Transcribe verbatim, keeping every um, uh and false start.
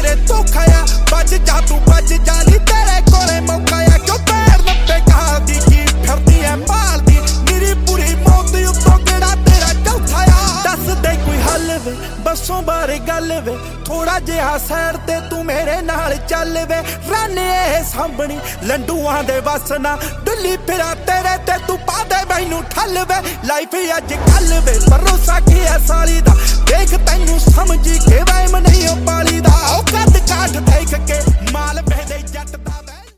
तेरे धोखा आ बच जा तू बच जा नी तेरे कोले मौका आ क्यों पैर नब्बे कहा दी की फिरदी है माल दी मेरी पूरी मौत उत्तों केड़ा तेरा चौथा आ दस दे कोई हल वे बसों बारे गल वे थोड़ा जिहा सैर ते तू मेरे नाल चल वे राने ए सामणी लंडूआं दे वस ना डुल्ली फिरा तेरे ते तू पा दे मैनू ठल वे लाइफ अज कल वे भरोसा की है साली दा देख तैनू समझी के वैम नहीं पाली दा ओ कद काठ देख के माल बहदे जट दा